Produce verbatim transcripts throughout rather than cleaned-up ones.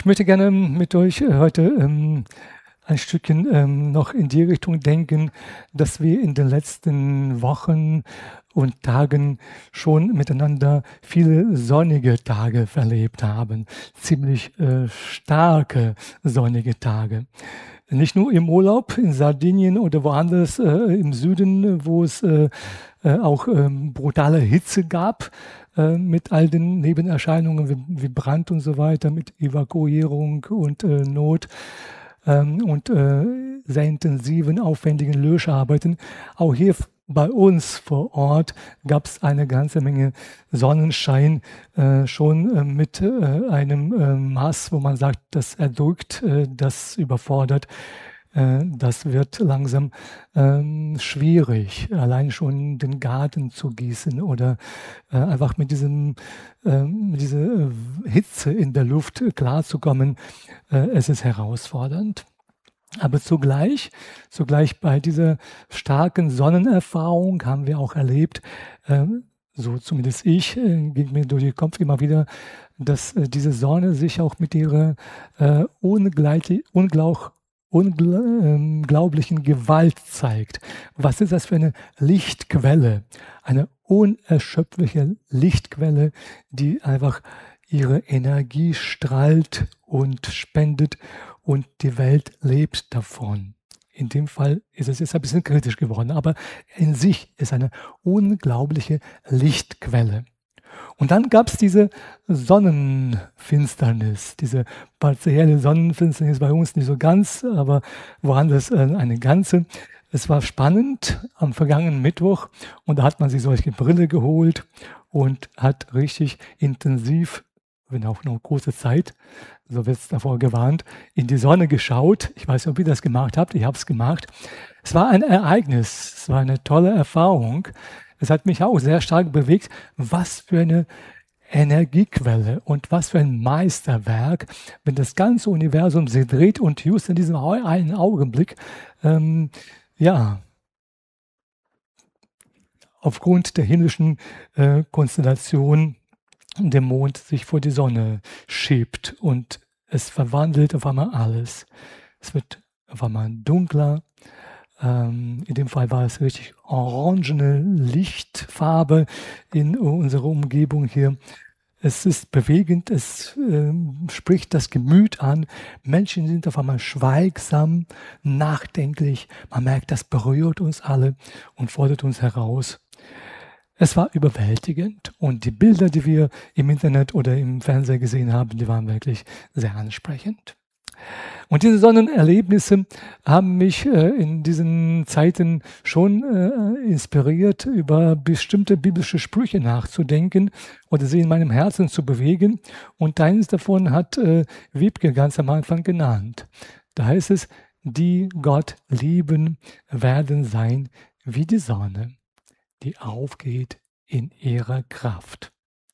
Ich möchte gerne mit euch heute ähm, ein Stückchen ähm, noch in die Richtung denken, dass wir in den letzten Wochen und Tagen schon miteinander viele sonnige Tage verlebt haben. Ziemlich äh, starke sonnige Tage. Nicht nur im Urlaub in Sardinien oder woanders äh, im Süden, wo es äh, äh, auch ähm, brutale Hitze gab, äh, mit all den Nebenerscheinungen wie, wie Brand und so weiter, mit Evakuierung und äh, Not ähm, und äh, sehr intensiven, aufwendigen Löscharbeiten. Auch hier bei uns vor Ort gab es eine ganze Menge Sonnenschein, äh, schon äh, mit äh, einem äh, Maß, wo man sagt, das erdrückt, äh, das überfordert. Äh, das wird langsam ähm, schwierig, allein schon den Garten zu gießen oder äh, einfach mit, diesem, äh, mit dieser Hitze in der Luft klarzukommen. Äh, es ist herausfordernd. Aber zugleich, zugleich bei dieser starken Sonnenerfahrung haben wir auch erlebt, äh, so zumindest ich, äh, ging mir durch den Kopf immer wieder, dass äh, diese Sonne sich auch mit ihrer äh, ungleich, unglaublich, unglaublichen Gewalt zeigt. Was ist das für eine Lichtquelle? Eine unerschöpfliche Lichtquelle, die einfach ihre Energie strahlt und spendet und die Welt lebt davon. In dem Fall ist es jetzt ein bisschen kritisch geworden, aber in sich ist eine unglaubliche Lichtquelle. Und dann gab es diese Sonnenfinsternis, diese partielle Sonnenfinsternis bei uns nicht so ganz, aber woanders eine ganze. Es war spannend am vergangenen Mittwoch und da hat man sich solche Brille geholt und hat richtig intensiv, wenn auch noch kurze Zeit, so wird es davor gewarnt, in die Sonne geschaut. Ich weiß nicht, ob ihr das gemacht habt, ich habe es gemacht. Es war ein Ereignis, es war eine tolle Erfahrung. Es hat mich auch sehr stark bewegt, was für eine Energiequelle und was für ein Meisterwerk, wenn das ganze Universum sich dreht und just in diesem einen Augenblick, ähm, ja, aufgrund der himmlischen äh, Konstellation der Mond sich vor die Sonne schiebt und es verwandelt auf einmal alles. Es wird auf einmal dunkler. Ähm, in dem Fall war es richtig orangene Lichtfarbe in unserer Umgebung hier. Es ist bewegend, es äh, spricht das Gemüt an. Menschen sind auf einmal schweigsam, nachdenklich. Man merkt, das berührt uns alle und fordert uns heraus. Es war überwältigend und die Bilder, die wir im Internet oder im Fernsehen gesehen haben, die waren wirklich sehr ansprechend. Und diese Sonnenerlebnisse haben mich äh, in diesen Zeiten schon äh, inspiriert, über bestimmte biblische Sprüche nachzudenken oder sie in meinem Herzen zu bewegen. Und eines davon hat äh, Wiebke ganz am Anfang genannt. Da heißt es, die Gott lieben, werden sein wie die Sonne, die aufgeht in ihrer Kraft.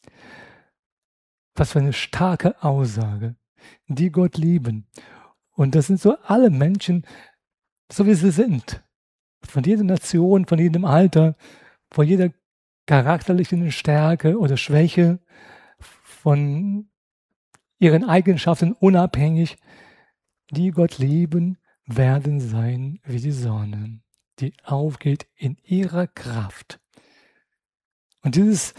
Was für eine starke Aussage. Die Gott lieben. Und das sind so alle Menschen, so wie sie sind. Von jeder Nation, von jedem Alter, von jeder charakterlichen Stärke oder Schwäche, von ihren Eigenschaften unabhängig. Die Gott lieben, werden sein wie die Sonne, die aufgeht in ihrer Kraft. Und dieses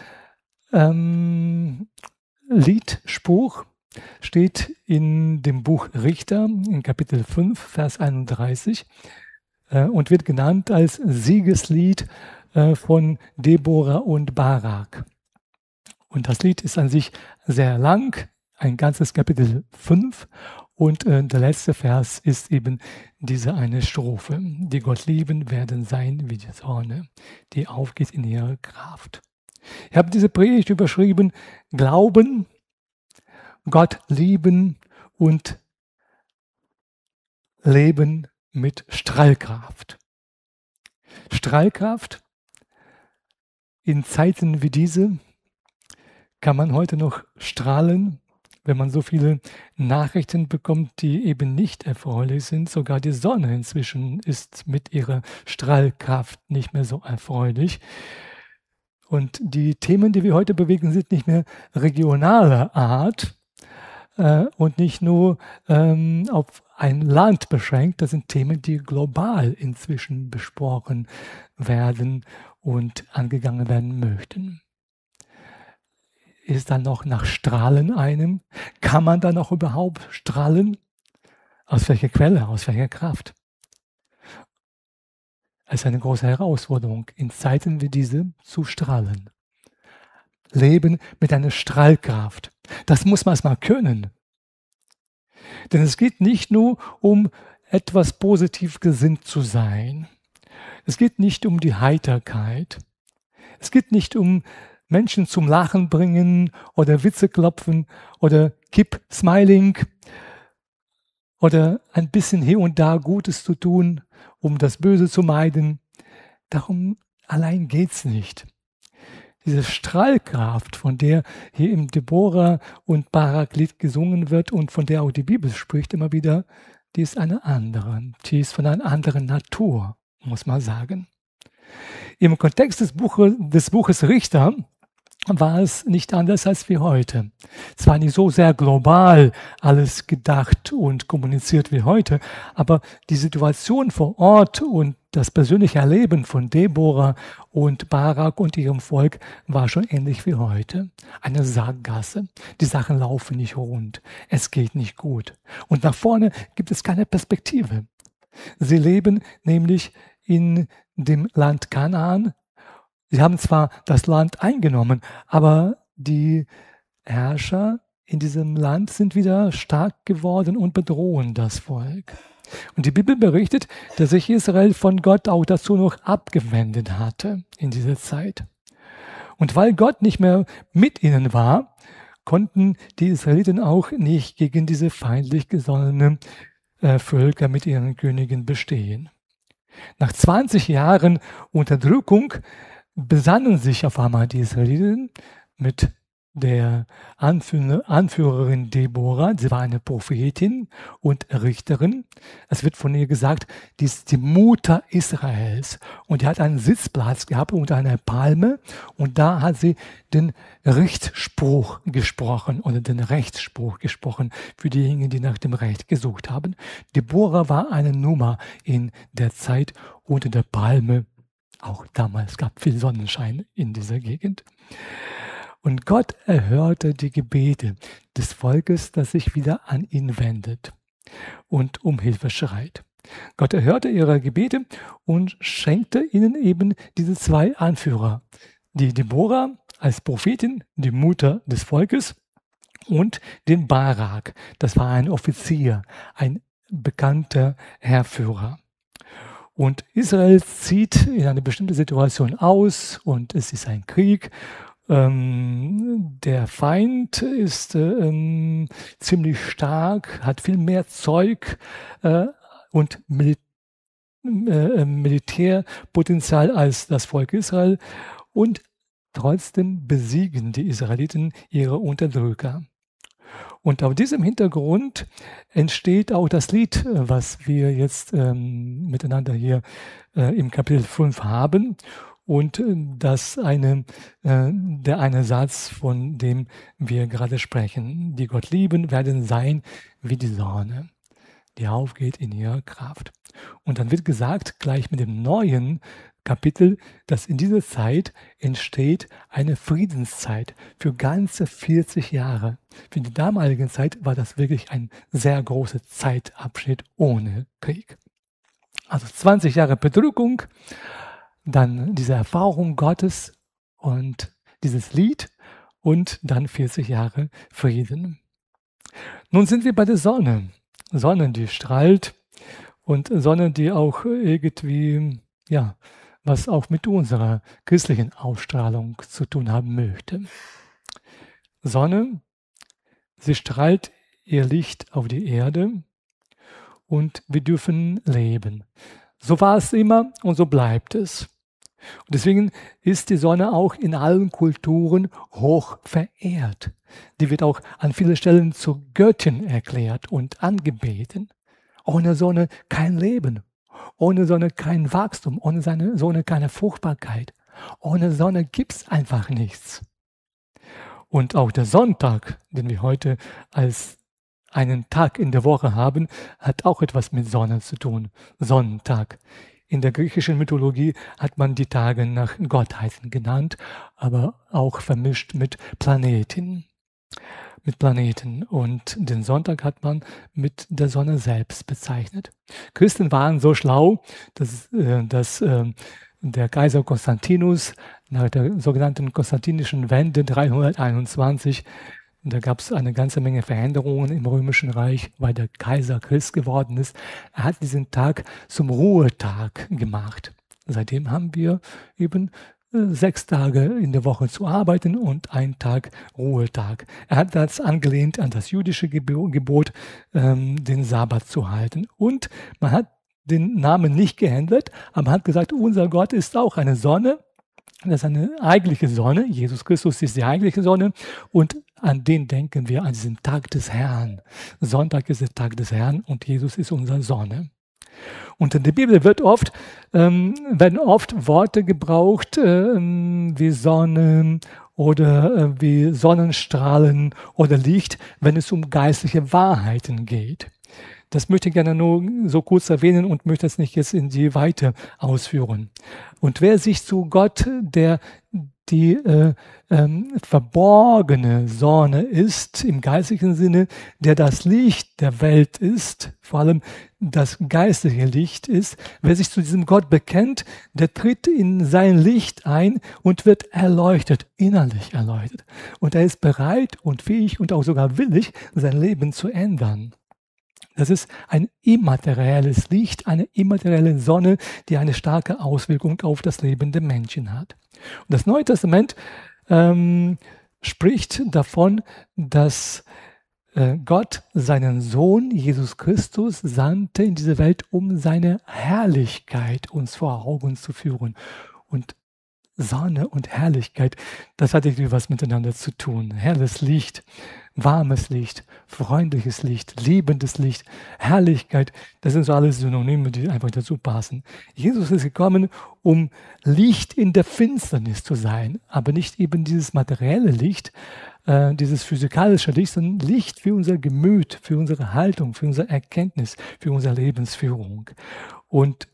ähm, Liedspruch steht in dem Buch Richter in Kapitel fünf, Vers einunddreißig äh, und wird genannt als Siegeslied äh, von Deborah und Barak. Und das Lied ist an sich sehr lang, ein ganzes Kapitel fünf und äh, der letzte Vers ist eben diese eine Strophe. Die Gott lieben, werden sein wie die Sonne, die aufgeht in ihrer Kraft. Ich habe diese Predigt überschrieben, Glauben, Gott lieben und Leben mit Strahlkraft. Strahlkraft in Zeiten wie diese kann man heute noch strahlen, wenn man so viele Nachrichten bekommt, die eben nicht erfreulich sind. Sogar die Sonne inzwischen ist mit ihrer Strahlkraft nicht mehr so erfreulich. Und die Themen, die wir heute bewegen, sind nicht mehr regionaler Art, äh, und nicht nur ähm, auf ein Land beschränkt. Das sind Themen, die global inzwischen besprochen werden und angegangen werden möchten. Ist dann noch nach Strahlen einem? Kann man da noch überhaupt strahlen? Aus welcher Quelle, aus welcher Kraft? Es ist eine große Herausforderung, in Zeiten wie diese zu strahlen. Leben mit einer Strahlkraft. Das muss man erstmal können. Denn es geht nicht nur um etwas positiv gesinnt zu sein. Es geht nicht um die Heiterkeit. Es geht nicht um Menschen zum Lachen bringen oder Witze klopfen oder Keep Smiling oder ein bisschen hier und da Gutes zu tun, um das Böse zu meiden. Darum allein geht's nicht. Diese Strahlkraft, von der hier im Deborah und Barak-Lied gesungen wird und von der auch die Bibel spricht immer wieder, die ist eine andere. Die ist von einer anderen Natur, muss man sagen. Im Kontext des, Buche, des Buches Richter war es nicht anders als wie heute. Es war nicht so sehr global alles gedacht und kommuniziert wie heute, aber die Situation vor Ort und das persönliche Erleben von Deborah und Barak und ihrem Volk war schon ähnlich wie heute. Eine Sackgasse. Die Sachen laufen nicht rund. Es geht nicht gut. Und nach vorne gibt es keine Perspektive. Sie leben nämlich in dem Land Kanaan. Sie haben zwar das Land eingenommen, aber die Herrscher in diesem Land sind wieder stark geworden und bedrohen das Volk. Und die Bibel berichtet, dass sich Israel von Gott auch dazu noch abgewendet hatte in dieser Zeit. Und weil Gott nicht mehr mit ihnen war, konnten die Israeliten auch nicht gegen diese feindlich gesonnenen äh, Völker mit ihren Königen bestehen. Nach zwanzig Jahren Unterdrückung besannen sich auf einmal die Israeliten mit der Anführer, Anführerin Deborah. Sie war eine Prophetin und Richterin. Es wird von ihr gesagt, die ist die Mutter Israels. Und die hat einen Sitzplatz gehabt unter einer Palme. Und da hat sie den Richtspruch gesprochen oder den Rechtsspruch gesprochen für diejenigen, die nach dem Recht gesucht haben. Deborah war eine Nummer in der Zeit unter der Palme. Auch damals gab es viel Sonnenschein in dieser Gegend. Und Gott erhörte die Gebete des Volkes, das sich wieder an ihn wendet und um Hilfe schreit. Gott erhörte ihre Gebete und schenkte ihnen eben diese zwei Anführer. Die Deborah als Prophetin, die Mutter des Volkes, und den Barak. Das war ein Offizier, ein bekannter Heerführer. Und Israel zieht in eine bestimmte Situation aus und es ist ein Krieg. Ähm, der Feind ist ähm, ziemlich stark, hat viel mehr Zeug äh, und Mil äh, Militärpotenzial als das Volk Israel. Und trotzdem besiegen die Israeliten ihre Unterdrücker. Und auf diesem Hintergrund entsteht auch das Lied, was wir jetzt ähm, miteinander hier äh, im Kapitel fünf haben. Und äh, das eine, äh, der eine Satz, von dem wir gerade sprechen. Die Gott lieben, werden sein wie die Sonne, die aufgeht in ihrer Kraft. Und dann wird gesagt, gleich mit dem neuen Kapitel, dass in dieser Zeit entsteht eine Friedenszeit für ganze vierzig Jahre. Für die damalige Zeit war das wirklich ein sehr großer Zeitabschnitt ohne Krieg. Also zwanzig Jahre Bedrückung, dann diese Erfahrung Gottes und dieses Lied und dann vierzig Jahre Frieden. Nun sind wir bei der Sonne. Sonne, die strahlt und Sonne, die auch irgendwie, ja, was auch mit unserer christlichen Ausstrahlung zu tun haben möchte. Sonne, sie strahlt ihr Licht auf die Erde und wir dürfen leben. So war es immer und so bleibt es. Und deswegen ist die Sonne auch in allen Kulturen hoch verehrt. Die wird auch an vielen Stellen zur Göttin erklärt und angebeten. Ohne Sonne kein Leben. Ohne Sonne kein Wachstum, ohne Sonne keine Fruchtbarkeit. Ohne Sonne gibt es einfach nichts. Und auch der Sonntag, den wir heute als einen Tag in der Woche haben, hat auch etwas mit Sonne zu tun. Sonnentag. In der griechischen Mythologie hat man die Tage nach Gottheiten genannt, aber auch vermischt mit Planeten. Mit Planeten. Und den Sonntag hat man mit der Sonne selbst bezeichnet. Christen waren so schlau, dass, äh, dass äh, der Kaiser Konstantinus nach der sogenannten Konstantinischen Wende dreihunderteinundzwanzig, da gab es eine ganze Menge Veränderungen im Römischen Reich, weil der Kaiser Christ geworden ist. Er hat diesen Tag zum Ruhetag gemacht. Seitdem haben wir eben äh, sechs Tage in der Woche zu arbeiten und einen Tag Ruhetag. Er hat das angelehnt an das jüdische Gebot, ähm, den Sabbat zu halten. Und man hat den Namen nicht geändert, aber man hat gesagt, unser Gott ist auch eine Sonne. Das ist eine eigentliche Sonne. Jesus Christus ist die eigentliche Sonne. Und an den denken wir, an diesen Tag des Herrn. Sonntag ist der Tag des Herrn und Jesus ist unsere Sonne. Und in der Bibel wird oft, ähm, werden oft Worte gebraucht, ähm, wie Sonne oder äh, wie Sonnenstrahlen oder Licht, wenn es um geistliche Wahrheiten geht. Das möchte ich gerne nur so kurz erwähnen und möchte es nicht jetzt in die Weite ausführen. Und wer sich zu Gott, der die äh, ähm, verborgene Sonne ist, im geistlichen Sinne, der das Licht der Welt ist, vor allem das geistliche Licht ist, wer sich zu diesem Gott bekennt, der tritt in sein Licht ein und wird erleuchtet, innerlich erleuchtet. Und er ist bereit und fähig und auch sogar willig, sein Leben zu ändern. Das ist ein immaterielles Licht, eine immaterielle Sonne, die eine starke Auswirkung auf das Leben der Menschen hat. Und das Neue Testament ähm, spricht davon, dass äh, Gott seinen Sohn Jesus Christus sandte in diese Welt, um seine Herrlichkeit uns vor Augen zu führen. Und Sonne und Herrlichkeit, das hat irgendwie was miteinander zu tun. Helles Licht, warmes Licht, freundliches Licht, liebendes Licht, Herrlichkeit, das sind so alles Synonyme, die einfach dazu passen. Jesus ist gekommen, um Licht in der Finsternis zu sein, aber nicht eben dieses materielle Licht, äh, dieses physikalische Licht, sondern Licht für unser Gemüt, für unsere Haltung, für unsere Erkenntnis, für unsere Lebensführung. Und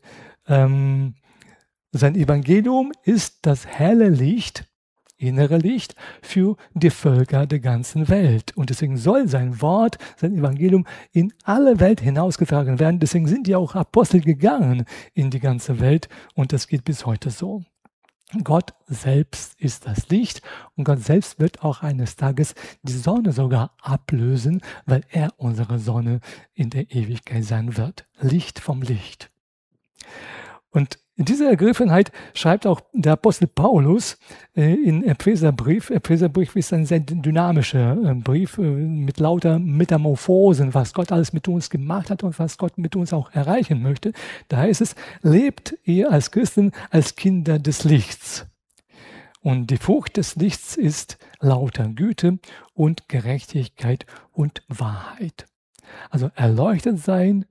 ähm, sein Evangelium ist das helle Licht, innere Licht für die Völker der ganzen Welt. Und deswegen soll sein Wort, sein Evangelium in alle Welt hinausgetragen werden. Deswegen sind ja auch Apostel gegangen in die ganze Welt und das geht bis heute so. Gott selbst ist das Licht und Gott selbst wird auch eines Tages die Sonne sogar ablösen, weil er unsere Sonne in der Ewigkeit sein wird. Licht vom Licht. Und in dieser Ergriffenheit schreibt auch der Apostel Paulus äh, in Epheserbrief. Epheserbrief ist ein sehr dynamischer äh, Brief äh, mit lauter Metamorphosen, was Gott alles mit uns gemacht hat und was Gott mit uns auch erreichen möchte. Da heißt es, lebt ihr als Christen als Kinder des Lichts. Und die Frucht des Lichts ist lauter Güte und Gerechtigkeit und Wahrheit. Also erleuchtet sein,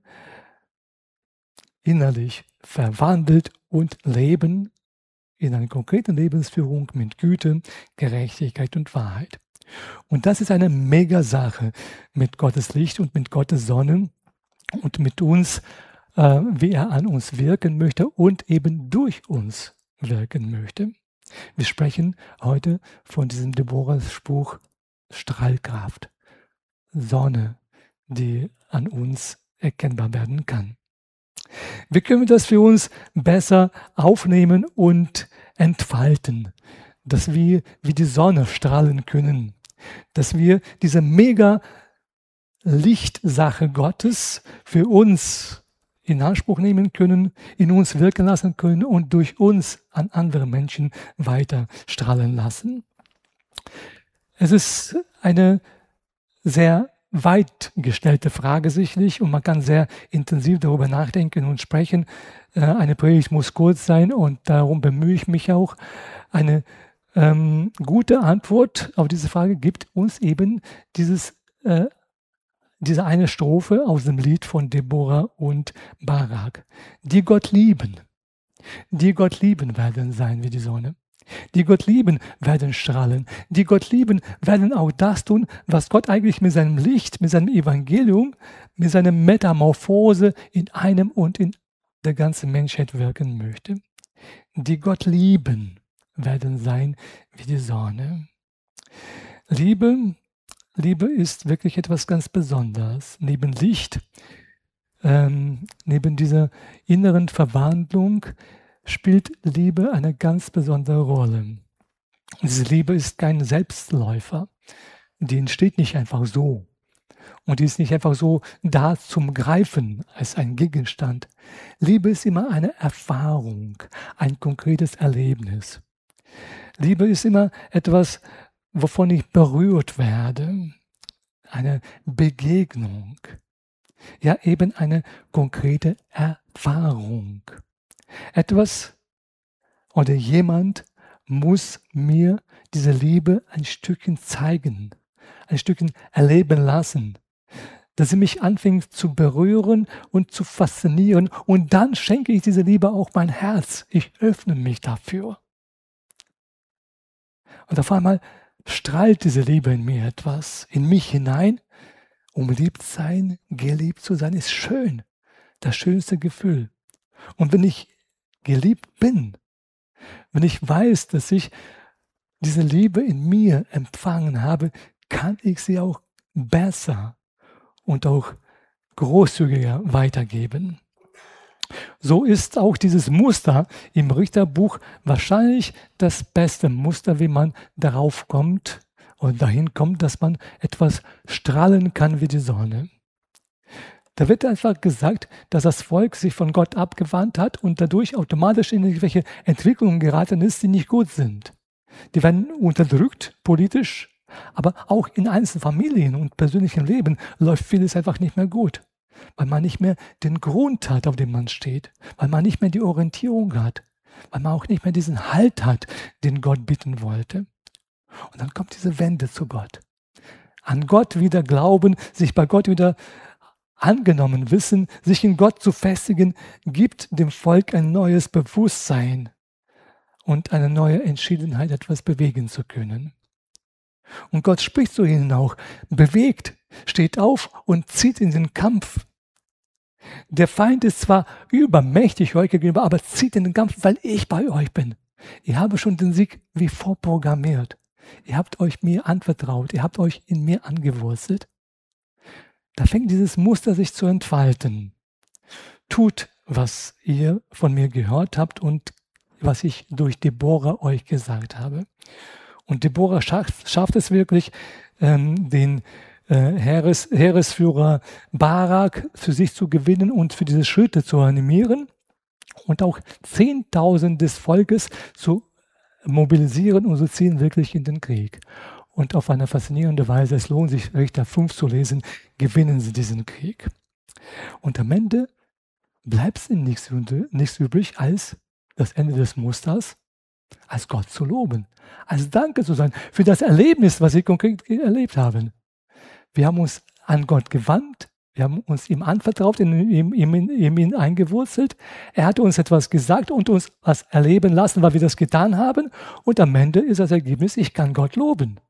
innerlich verwandelt und leben in einer konkreten Lebensführung mit Güte, Gerechtigkeit und Wahrheit. Und das ist eine Mega-Sache mit Gottes Licht und mit Gottes Sonne und mit uns, äh, wie er an uns wirken möchte und eben durch uns wirken möchte. Wir sprechen heute von diesem Deborah-Spruch Strahlkraft, Sonne, die an uns erkennbar werden kann. Wie können wir das für uns besser aufnehmen und entfalten? Dass wir wie die Sonne strahlen können. Dass wir diese mega Lichtsache Gottes für uns in Anspruch nehmen können, in uns wirken lassen können und durch uns an andere Menschen weiter strahlen lassen. Es ist eine sehr weit gestellte Frage sicherlich und man kann sehr intensiv darüber nachdenken und sprechen. Äh, eine Predigt muss kurz sein und darum bemühe ich mich auch. Eine ähm, gute Antwort auf diese Frage gibt uns eben dieses, äh, diese eine Strophe aus dem Lied von Deborah und Barak. Die Gott lieben, die Gott lieben werden sein wie die Sonne. Die Gott lieben, werden strahlen. Die Gott lieben, werden auch das tun, was Gott eigentlich mit seinem Licht, mit seinem Evangelium, mit seiner Metamorphose in einem und in der ganzen Menschheit wirken möchte. Die Gott lieben, werden sein wie die Sonne. Liebe, Liebe ist wirklich etwas ganz Besonderes. Neben Licht, ähm, neben dieser inneren Verwandlung, spielt Liebe eine ganz besondere Rolle. Diese Liebe ist kein Selbstläufer. Die entsteht nicht einfach so. Und die ist nicht einfach so da zum Greifen als ein Gegenstand. Liebe ist immer eine Erfahrung, ein konkretes Erlebnis. Liebe ist immer etwas, wovon ich berührt werde. Eine Begegnung. Ja, eben eine konkrete Erfahrung. Etwas oder jemand muss mir diese Liebe ein Stückchen zeigen, ein Stückchen erleben lassen, dass sie mich anfängt zu berühren und zu faszinieren. Und dann schenke ich diese Liebe auch mein Herz. Ich öffne mich dafür. Und auf einmal strahlt diese Liebe in mir etwas, in mich hinein. Umliebt sein, geliebt zu sein, ist schön. Das schönste Gefühl. Und wenn ich geliebt bin, wenn ich weiß, dass ich diese Liebe in mir empfangen habe, kann ich sie auch besser und auch großzügiger weitergeben. So ist auch dieses Muster im Richterbuch wahrscheinlich das beste Muster, wie man darauf kommt und dahin kommt, dass man etwas strahlen kann wie die Sonne. Da wird einfach gesagt, dass das Volk sich von Gott abgewandt hat und dadurch automatisch in irgendwelche Entwicklungen geraten ist, die nicht gut sind. Die werden unterdrückt, politisch, aber auch in einzelnen Familien und persönlichen Leben läuft vieles einfach nicht mehr gut. Weil man nicht mehr den Grund hat, auf dem man steht, weil man nicht mehr die Orientierung hat, weil man auch nicht mehr diesen Halt hat, den Gott bitten wollte. Und dann kommt diese Wende zu Gott. An Gott wieder glauben, sich bei Gott wieder angenommen wissen, sich in Gott zu festigen, gibt dem Volk ein neues Bewusstsein und eine neue Entschiedenheit, etwas bewegen zu können. Und Gott spricht zu ihnen auch, bewegt, steht auf und zieht in den Kampf. Der Feind ist zwar übermächtig euch gegenüber, aber zieht in den Kampf, weil ich bei euch bin. Ihr habt schon den Sieg wie vorprogrammiert. Ihr habt euch mir anvertraut, ihr habt euch in mir angewurzelt. Da fängt dieses Muster sich zu entfalten. Tut, was ihr von mir gehört habt und was ich durch Deborah euch gesagt habe. Und Deborah schafft, schafft es wirklich, ähm, den äh, Heeres, Heeresführer Barak für sich zu gewinnen und für diese Schritte zu animieren und auch zehntausend des Volkes zu mobilisieren und sie ziehen wirklich in den Krieg. Und auf eine faszinierende Weise, es lohnt sich, Richter fünf zu lesen, gewinnen sie diesen Krieg. Und am Ende bleibt es ihnen nichts, nichts übrig, als das Ende des Musters, als Gott zu loben, als Danke zu sein für das Erlebnis, was sie konkret erlebt haben. Wir haben uns an Gott gewandt, wir haben uns ihm anvertraut, in ihm, ihm, ihm, ihn eingewurzelt. Er hat uns etwas gesagt und uns was erleben lassen, weil wir das getan haben. Und am Ende ist das Ergebnis, ich kann Gott loben.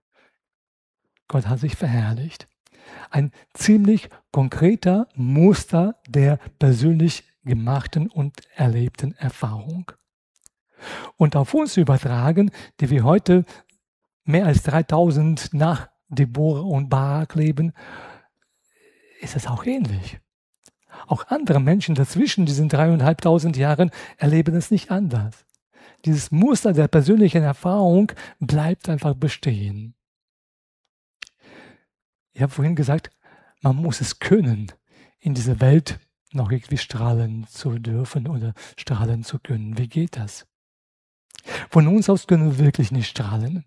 Gott hat sich verherrlicht. Ein ziemlich konkreter Muster der persönlich gemachten und erlebten Erfahrung. Und auf uns übertragen, die wir heute mehr als dreitausend nach Deborah und Barak leben, ist es auch ähnlich. Auch andere Menschen dazwischen diesen dreieinhalbtausend Jahren erleben es nicht anders. Dieses Muster der persönlichen Erfahrung bleibt einfach bestehen. Ich habe vorhin gesagt, man muss es können, in dieser Welt noch irgendwie strahlen zu dürfen oder strahlen zu können. Wie geht das? Von uns aus können wir wirklich nicht strahlen.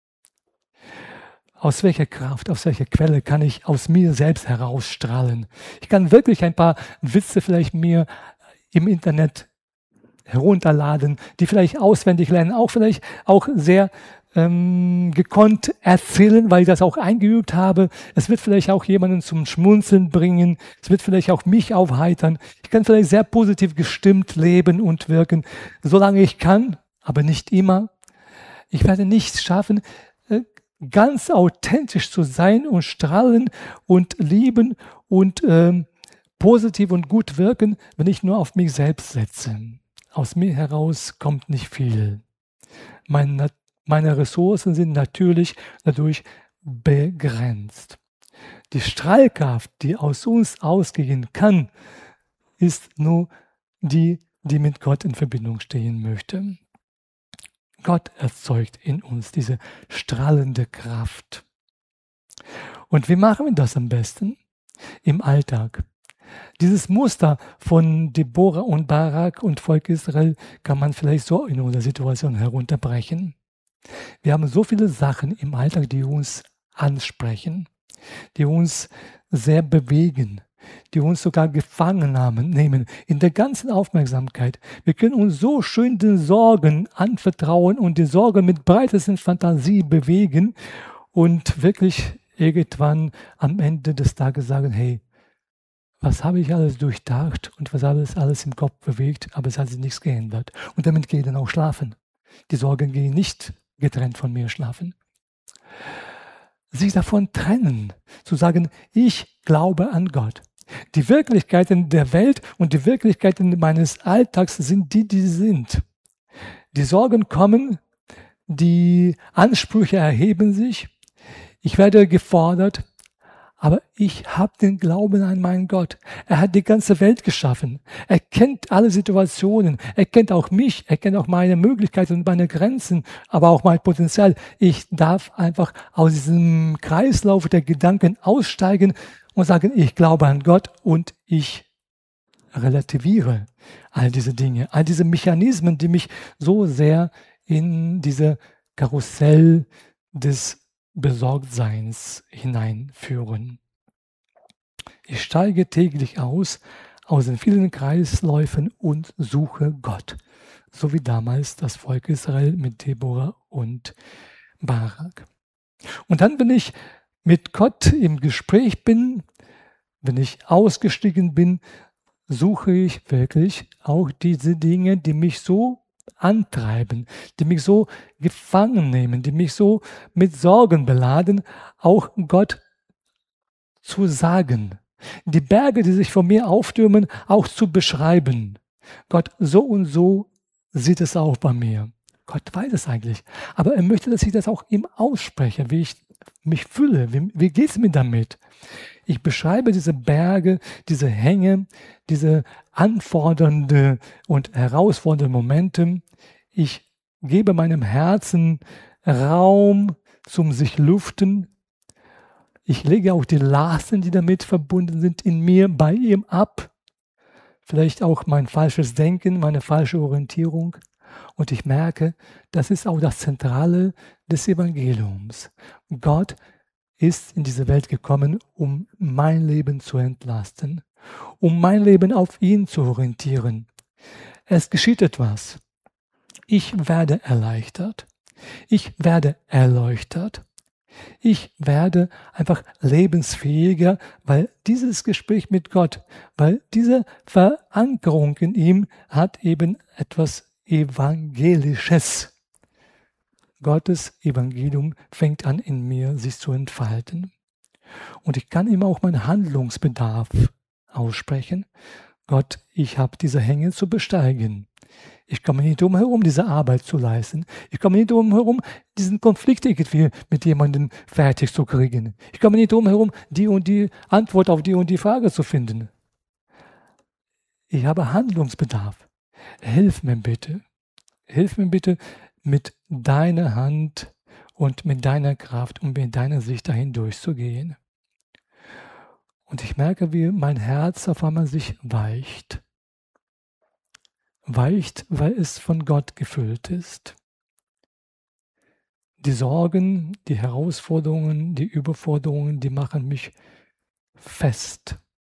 Aus welcher Kraft, aus welcher Quelle kann ich aus mir selbst herausstrahlen? Ich kann wirklich ein paar Witze vielleicht mir im Internet herunterladen, die vielleicht auswendig lernen, auch vielleicht auch sehr ähm, gekonnt erzählen, weil ich das auch eingeübt habe. Es wird vielleicht auch jemanden zum Schmunzeln bringen. Es wird vielleicht auch mich aufheitern. Ich kann vielleicht sehr positiv gestimmt leben und wirken, solange ich kann, aber nicht immer. Ich werde nicht schaffen, ganz authentisch zu sein und strahlen und lieben und ähm, positiv und gut wirken, wenn ich nur auf mich selbst setze. Aus mir heraus kommt nicht viel. Meine, meine Ressourcen sind natürlich dadurch begrenzt. Die Strahlkraft, die aus uns ausgehen kann, ist nur die, die mit Gott in Verbindung stehen möchte. Gott erzeugt in uns diese strahlende Kraft. Und wie machen wir das am besten? Im Alltag. Dieses Muster von Deborah und Barak und Volk Israel kann man vielleicht so in unserer Situation herunterbrechen. Wir haben so viele Sachen im Alltag, die uns ansprechen, die uns sehr bewegen, die uns sogar gefangen nehmen in der ganzen Aufmerksamkeit. Wir können uns so schön den Sorgen anvertrauen und die Sorgen mit breitesten Fantasie bewegen und wirklich irgendwann am Ende des Tages sagen, hey, was habe ich alles durchdacht und was habe ich alles im Kopf bewegt, aber es hat sich nichts geändert. Und damit gehe ich dann auch schlafen. Die Sorgen gehen nicht getrennt von mir schlafen. Sich davon trennen, zu sagen, ich glaube an Gott. Die Wirklichkeiten der Welt und die Wirklichkeiten meines Alltags sind die, die sie sind. Die Sorgen kommen, die Ansprüche erheben sich, ich werde gefordert, aber ich habe den Glauben an meinen Gott. Er hat die ganze Welt geschaffen. Er kennt alle Situationen. Er kennt auch mich. Er kennt auch meine Möglichkeiten und meine Grenzen, aber auch mein Potenzial. Ich darf einfach aus diesem Kreislauf der Gedanken aussteigen und sagen, ich glaube an Gott und ich relativiere all diese Dinge, all diese Mechanismen, die mich so sehr in diese Karussell des Besorgtseins hineinführen. Ich steige täglich aus, aus den vielen Kreisläufen und suche Gott, so wie damals das Volk Israel mit Deborah und Barak. Und dann, wenn ich mit Gott im Gespräch bin, wenn ich ausgestiegen bin, suche ich wirklich auch diese Dinge, die mich so antreiben, die mich so gefangen nehmen, die mich so mit Sorgen beladen, auch Gott zu sagen. Die Berge, die sich vor mir auftürmen, auch zu beschreiben. Gott, so und so sieht es auch bei mir. Gott weiß es eigentlich. Aber er möchte, dass ich das auch ihm ausspreche, wie ich mich fühle. Wie, wie geht es mir damit? Ich beschreibe diese Berge, diese Hänge, diese anfordernde und herausfordernde Momente. Ich gebe meinem Herzen Raum zum sich luften. Ich lege auch die Lasten, die damit verbunden sind, in mir, bei ihm ab. Vielleicht auch mein falsches Denken, meine falsche Orientierung. Und ich merke, das ist auch das Zentrale des Evangeliums. Gott ist in diese Welt gekommen, um mein Leben zu entlasten, um mein Leben auf ihn zu orientieren. Es geschieht etwas. Ich werde erleichtert. Ich werde erleuchtet. Ich werde einfach lebensfähiger, weil dieses Gespräch mit Gott, weil diese Verankerung in ihm hat eben etwas Evangelisches. Gottes Evangelium fängt an, in mir sich zu entfalten. Und ich kann ihm auch meinen Handlungsbedarf aussprechen. Gott, ich habe diese Hänge zu besteigen. Ich komme nicht drum herum, diese Arbeit zu leisten. Ich komme nicht drum herum, diesen Konflikt irgendwie mit jemandem fertig zu kriegen. Ich komme nicht drum herum, die und die Antwort auf die und die Frage zu finden. Ich habe Handlungsbedarf. Hilf mir bitte. Hilf mir bitte mit deiner Hand und mit deiner Kraft und mit deiner Sicht dahin durchzugehen. Und ich merke, wie mein Herz auf einmal sich weicht. Weicht, weil es von Gott gefüllt ist. Die Sorgen, die Herausforderungen, die Überforderungen, die machen mich fest.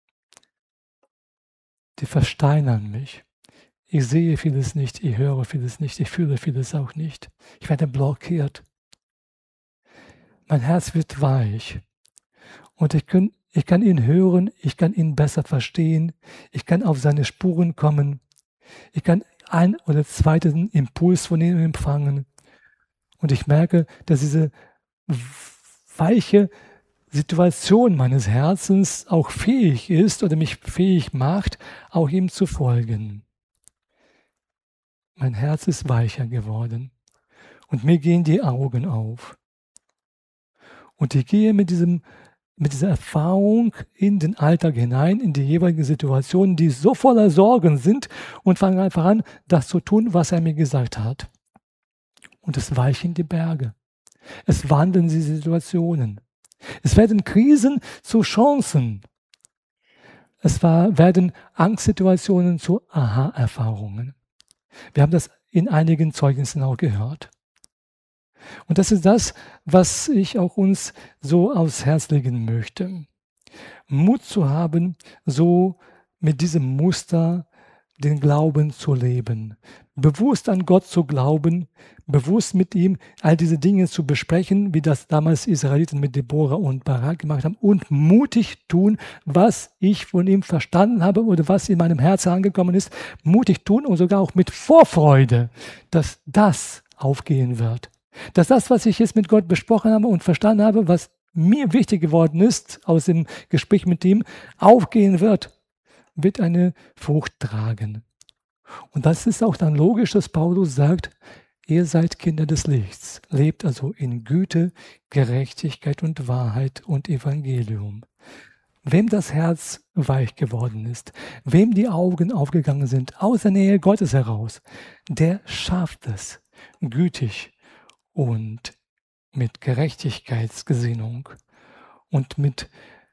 Die versteinern mich. Ich sehe vieles nicht, ich höre vieles nicht, ich fühle vieles auch nicht. Ich werde blockiert. Mein Herz wird weich. Und ich kann, ich kann ihn hören, ich kann ihn besser verstehen, ich kann auf seine Spuren kommen. Ich kann ein oder zweiten Impuls von ihm empfangen Und ich merke, dass diese weiche Situation meines Herzens auch fähig ist oder mich fähig macht, auch ihm zu folgen. Mein Herz ist weicher geworden und mir gehen die Augen auf. Und ich gehe mit diesem, mit dieser Erfahrung in den Alltag hinein, in die jeweiligen Situationen, die so voller Sorgen sind, und fange einfach an, das zu tun, was er mir gesagt hat. Und es weichen die Berge. Es wandeln die Situationen. Es werden Krisen zu Chancen. Es war, werden Angstsituationen zu Aha-Erfahrungen. Wir haben das in einigen Zeugnissen auch gehört. Und das ist das, was ich auch uns so aufs Herz legen möchte. Mut zu haben, so mit diesem Muster den Glauben zu leben. Bewusst an Gott zu glauben, bewusst mit ihm all diese Dinge zu besprechen, wie das damals Israeliten mit Deborah und Barak gemacht haben, und mutig tun, was ich von ihm verstanden habe oder was in meinem Herzen angekommen ist, mutig tun und sogar auch mit Vorfreude, dass das aufgehen wird. Dass das, was ich jetzt mit Gott besprochen habe und verstanden habe, was mir wichtig geworden ist aus dem Gespräch mit ihm, aufgehen wird, wird eine Frucht tragen. Und das ist auch dann logisch, dass Paulus sagt, ihr seid Kinder des Lichts, lebt also in Güte, Gerechtigkeit und Wahrheit und Evangelium. Wem das Herz weich geworden ist, wem die Augen aufgegangen sind, aus der Nähe Gottes heraus, der schafft es, gütig und mit Gerechtigkeitsgesinnung und mit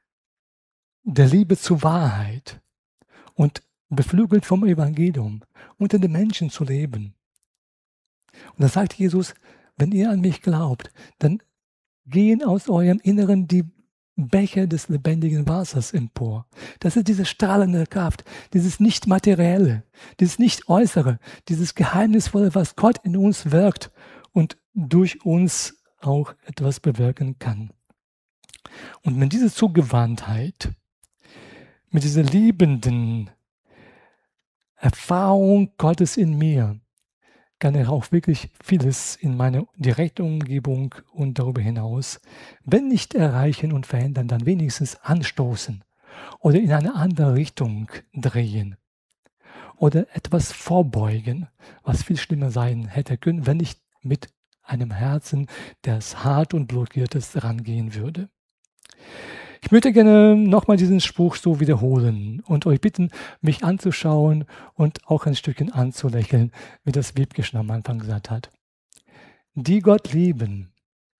der Liebe zur Wahrheit und beflügelt vom Evangelium unter den Menschen zu leben. Und da sagt Jesus, wenn ihr an mich glaubt, dann gehen aus eurem Inneren die Becher des lebendigen Wassers empor. Das ist diese strahlende Kraft, dieses Nicht-Materielle, dieses Nicht-Äußere, dieses Geheimnisvolle, was Gott in uns wirkt und durch uns auch etwas bewirken kann. Und mit dieser Zugewandtheit, mit dieser liebenden Erfahrung Gottes in mir, kann er auch wirklich vieles in meiner direkten Umgebung und darüber hinaus, wenn nicht erreichen und verändern, dann wenigstens anstoßen oder in eine andere Richtung drehen oder etwas vorbeugen, was viel schlimmer sein hätte können, wenn ich mit einem Herzen, das hart und blockiert ist, rangehen würde. Ich möchte gerne nochmal diesen Spruch so wiederholen und euch bitten, mich anzuschauen und auch ein Stückchen anzulächeln, wie das Wiebke schon am Anfang gesagt hat. Die Gott lieben,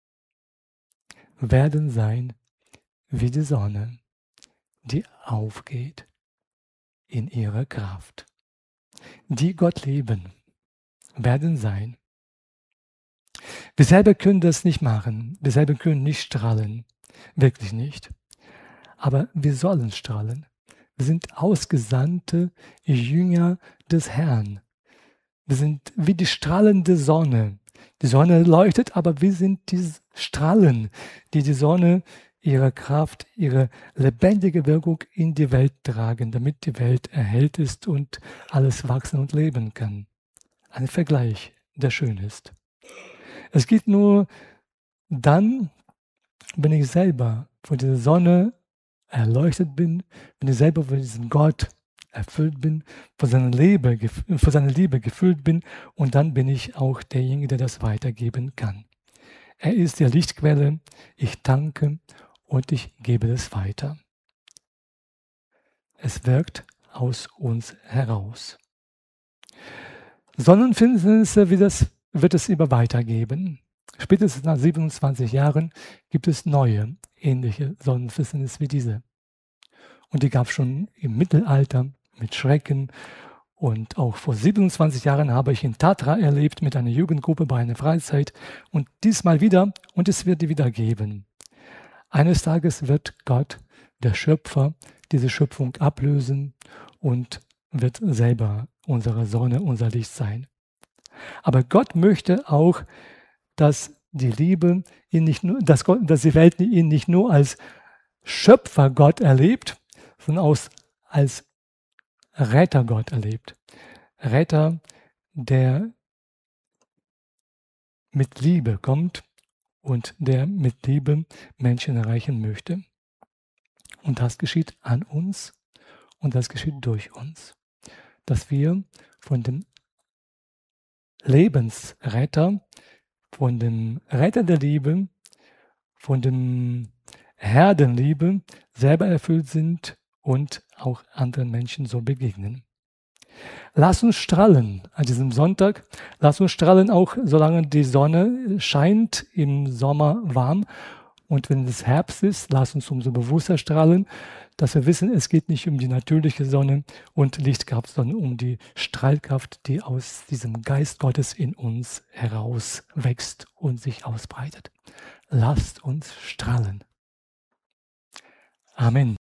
werden sein wie die Sonne, die aufgeht in ihrer Kraft. Die Gott lieben, werden sein. Wir selber können das nicht machen. Wir selber können nicht strahlen. Wirklich nicht. Aber wir sollen strahlen. Wir sind ausgesandte Jünger des Herrn. Wir sind wie die strahlende Sonne. Die Sonne leuchtet, aber wir sind die Strahlen, die die Sonne ihre Kraft, ihre lebendige Wirkung in die Welt tragen, damit die Welt erhellt ist und alles wachsen und leben kann. Ein Vergleich, der schön ist. Es geht nur dann, wenn ich selber von dieser Sonne erleuchtet bin, wenn ich selber von diesem Gott erfüllt bin, von seiner Liebe, von seiner Liebe gefüllt bin, und dann bin ich auch derjenige, der das weitergeben kann. Er ist die Lichtquelle, ich danke und ich gebe es weiter. Es wirkt aus uns heraus. Sonnenfinsternisse wie das wird es immer weitergeben. Spätestens nach siebenundzwanzig Jahren gibt es neue, ähnliche Sonnenfinsternisse wie diese. Und die gab es schon im Mittelalter mit Schrecken. Und auch vor siebenundzwanzig Jahren habe ich in Tatra erlebt mit einer Jugendgruppe bei einer Freizeit. Und diesmal wieder, und es wird die wieder geben. Eines Tages wird Gott, der Schöpfer, diese Schöpfung ablösen und wird selber unsere Sonne, unser Licht sein. Aber Gott möchte auch, dass die Liebe ihn nicht nur, dass, Gott, dass die Welt ihn nicht nur als Schöpfergott erlebt, sondern auch als Rettergott erlebt. Retter, der mit Liebe kommt und der mit Liebe Menschen erreichen möchte. Und das geschieht an uns und das geschieht durch uns. Dass wir von dem Lebensretter, von dem Retter der Liebe, von dem Herr der Liebe selber erfüllt sind und auch anderen Menschen so begegnen. Lass uns strahlen an diesem Sonntag. Lass uns strahlen auch, solange die Sonne scheint, im Sommer warm. Und wenn es Herbst ist, lass uns umso bewusster strahlen, dass wir wissen, es geht nicht um die natürliche Sonne und Lichtkraft, sondern um die Strahlkraft, die aus diesem Geist Gottes in uns herauswächst und sich ausbreitet. Lasst uns strahlen. Amen.